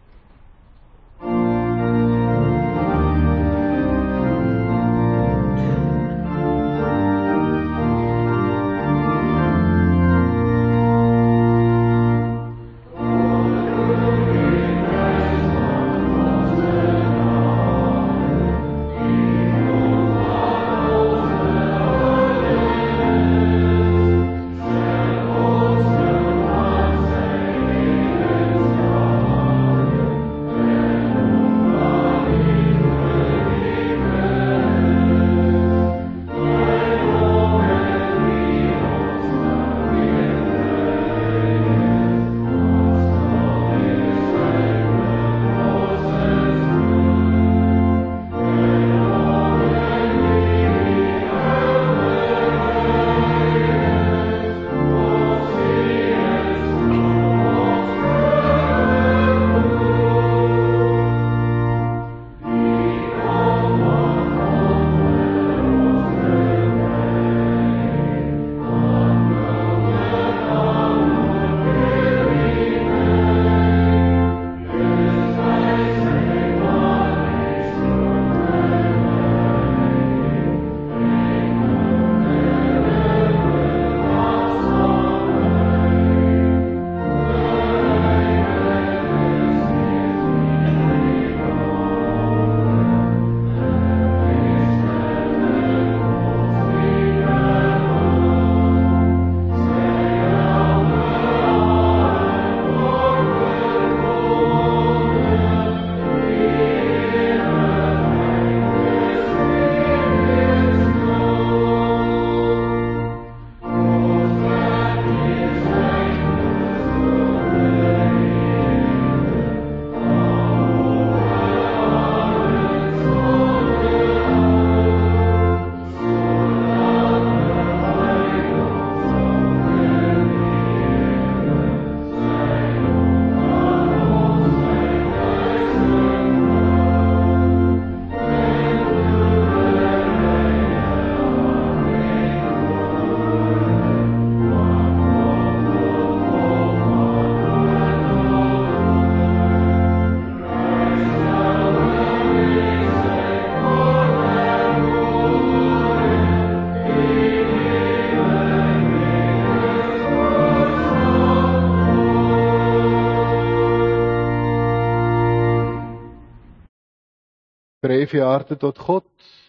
Verhef je harte tot God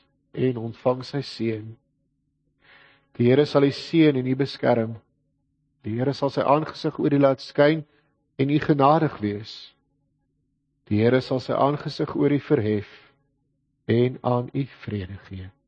en ontvang sy seën. Die Here sal u seën en u beskerm. Die Here sal sy aangesig oor u laat skyn en u genadig wees. Die Here sal sy aangesig oor u verhef en aan u vrede gee.